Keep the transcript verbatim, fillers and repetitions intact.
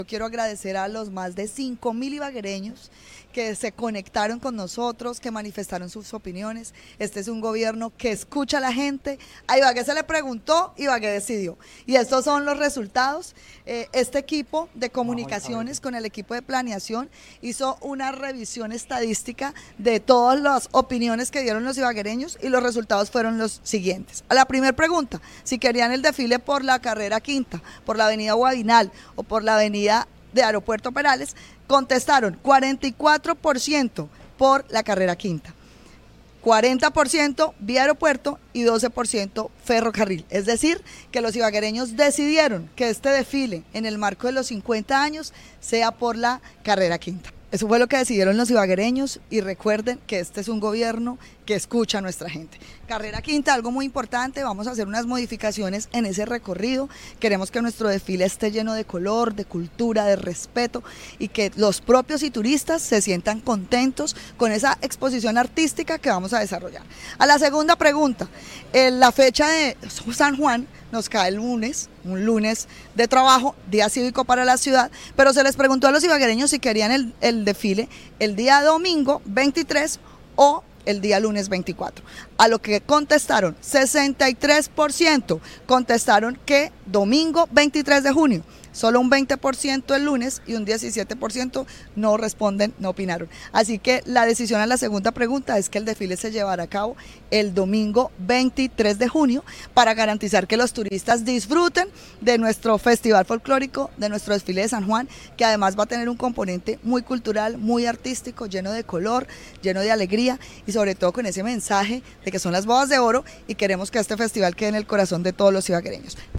Yo quiero agradecer a los más de cinco mil ibaguereños que se conectaron con nosotros, que manifestaron sus opiniones. Este es un gobierno que escucha a la gente. A Ibagué se le preguntó, Ibagué decidió. Y estos son los resultados. Eh, este equipo de comunicaciones con el equipo de planeación hizo una revisión estadística de todas las opiniones que dieron los ibaguereños y los resultados fueron los siguientes. A la primera pregunta, si querían el desfile por la carrera Quinta, por la avenida Guadinal o por la avenida de Aeropuerto Perales, contestaron cuarenta y cuatro por ciento por la carrera Quinta, cuarenta por ciento vía aeropuerto y doce por ciento ferrocarril. Es decir, que los ibaguereños decidieron que este desfile en el marco de los cincuenta años sea por la carrera Quinta. Eso fue lo que decidieron los ibaguereños y recuerden que este es un gobierno que escucha a nuestra gente. Carrera Quinta, algo muy importante, vamos a hacer unas modificaciones en ese recorrido. Queremos que nuestro desfile esté lleno de color, de cultura, de respeto y que los propios y turistas se sientan contentos con esa exposición artística que vamos a desarrollar. A la segunda pregunta, en la fecha de San Juan nos cae el lunes, un lunes de trabajo, día cívico para la ciudad, pero se les preguntó a los ibaguereños si querían el, el desfile el día domingo veintitrés o el día lunes veinticuatro. A lo que contestaron, sesenta y tres por ciento contestaron que domingo veintitrés de junio, solo un veinte por ciento el lunes y un diecisiete por ciento no responden, no opinaron. Así que la decisión a la segunda pregunta es que el desfile se llevará a cabo el domingo veintitrés de junio para garantizar que los turistas disfruten de nuestro festival folclórico, de nuestro desfile de San Juan, que además va a tener un componente muy cultural, muy artístico, lleno de color, lleno de alegría y sobre todo con ese mensaje de que son las bodas de oro y queremos que este festival quede en el corazón de todos los ibaguereños.